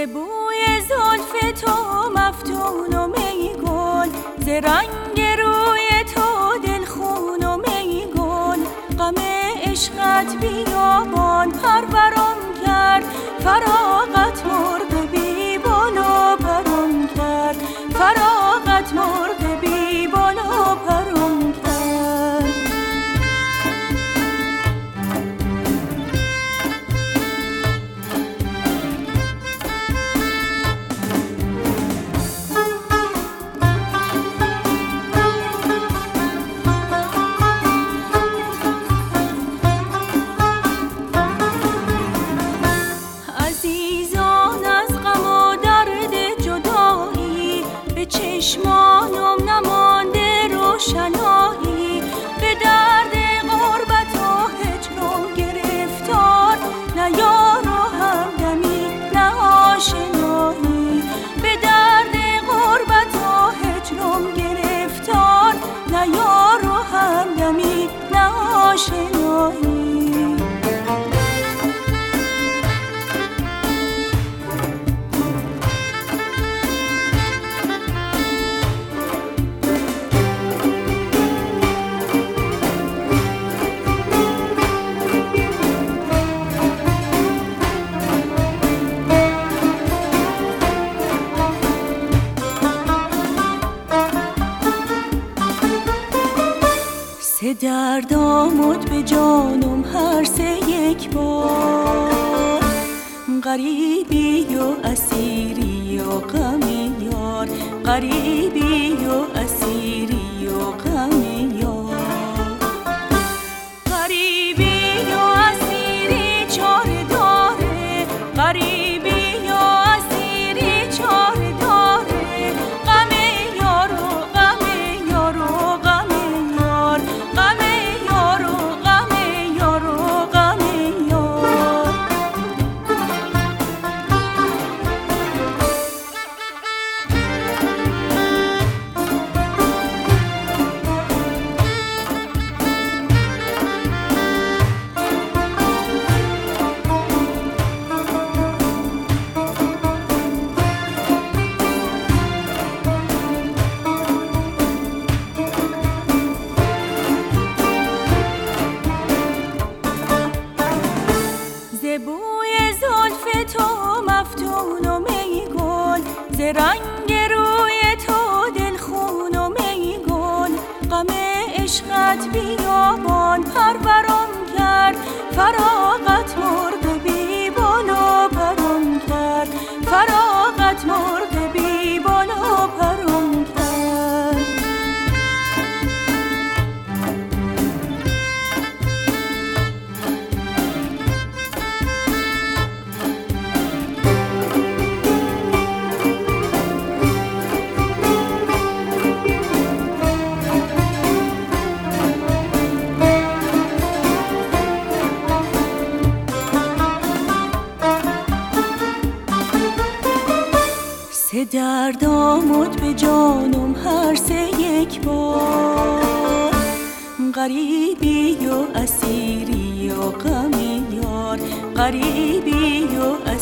بوی زلف تو مفتون و می گل، ز رنگ روی تو دلخون و می گل. غم عشقت بیابان پرورم کرد، فراغت مرغ بی بال و پرم کرد، فراغت مرغ بی بال و پرم کرد. چشمانم نمانده روشنایی، به درد غربت و هجرم گرفتار، نه یار و همدمی نه آشنایی. به درد غربت و هجرم گرفتار، نه یار و همدمی نه آشنایی. سه درد آمد به جانم هر سه یک بار، غریبی و اسیری و غم یار، غریبی و اسیری و غم یار. غریبی و اسیری چاره داره، غریبی و اسیری چاره داره. غم یار و غم یار و غم یار، غم یار و غم یار و غم یار. بوی زلف تو مفتون و می گل، ز رنگ روی تو دلخون و می گل. غم عشقت بیابان پرورم کرد، فراغت مرغ بی بال و پرم کرد، فراغت مرغ بی بال و پرم کرد. سه درد آمد به جانم هر سه یک بار، غریبی و اسیری و غم یار، غریبی و